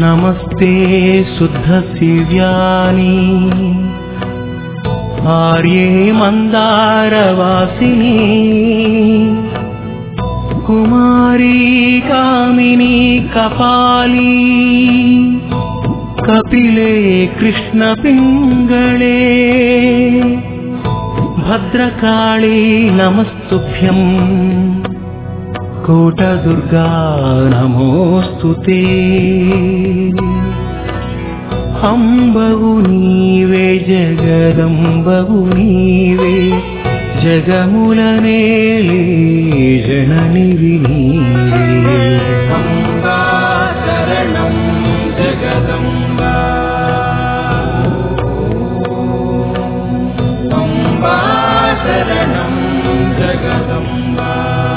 నమస్తే శుద్ధశివ్యాని ఆర్యే మందారవాసిని కుమారీ కామిని కపాలి కపిలే కృష్ణ పింగళే భద్రకాళీ నమస్తుభ్యం కోటదుర్గా నమోస్తుతే అంబవు నీవే జగదంబవు నీవే జగములనేలే జననివి నీవే అంబా శరణం జగదంబా అంబా శరణం జగదంబా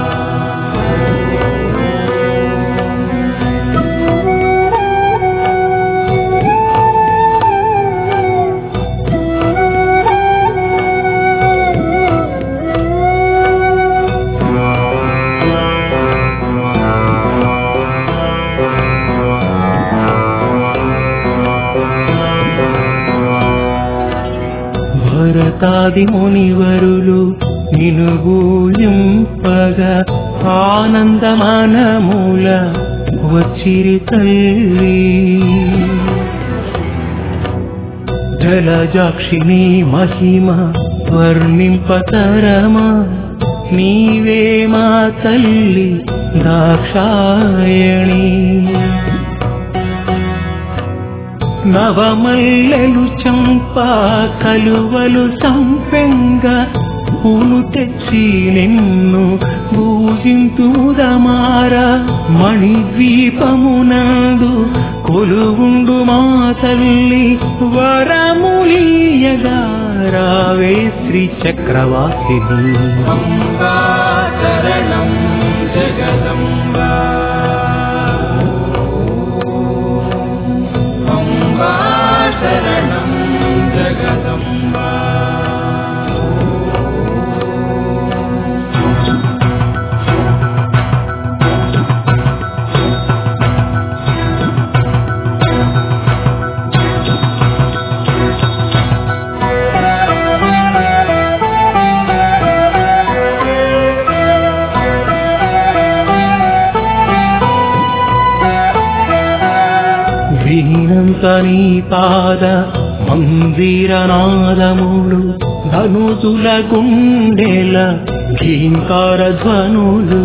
భరతాది మునివరులు నిను గూయింపగా ఆనందమానమూల వచ్చిరి తల్లి జలజాక్షిని మహిమ వర్ణింపతరమా నీవే మా తల్లి దాక్షాయణి నవమల్లెలు చంపా కలువలు సంపెంగ పూలు తెచ్చి నిన్ను పూజింతుదమార మణిద్వీపమునందు కొలువుండు మా తల్లి వరములీయగా రావే శ్రీ చక్రవాసిని అంబా శరణం జగదంబా అంబా శరణం జగదంబా వినంతని పాద మందిరనాదములు ధనుజుల గుండెల ఘీంకార ధ్వనులు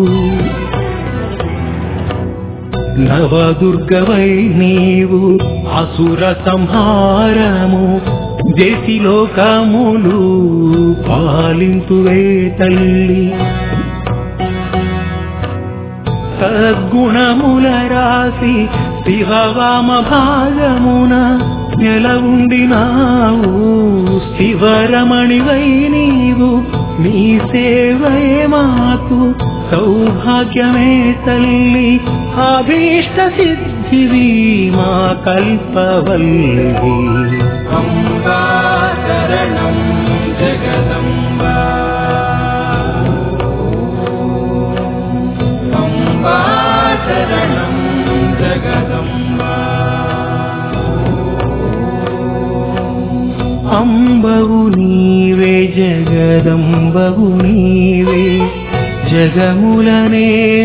నవదుర్గవై నీవు అసుర సంహారము దేశిలోకములు పాలింతువే తల్లి సద్గుణముల రాసి శివవామ భాగమున నెలవుండినావు శివరమణివై నీవు నీ సేవయే మాకు సౌభాగ్యమే తల్లి అభీష్ట సిద్ధివి మా కల్పవల్లి అంబా శరణం జగదంబా అంబా శరణం జగదంబా అంబవు నీవే జగదంబవు నీవే జగములనే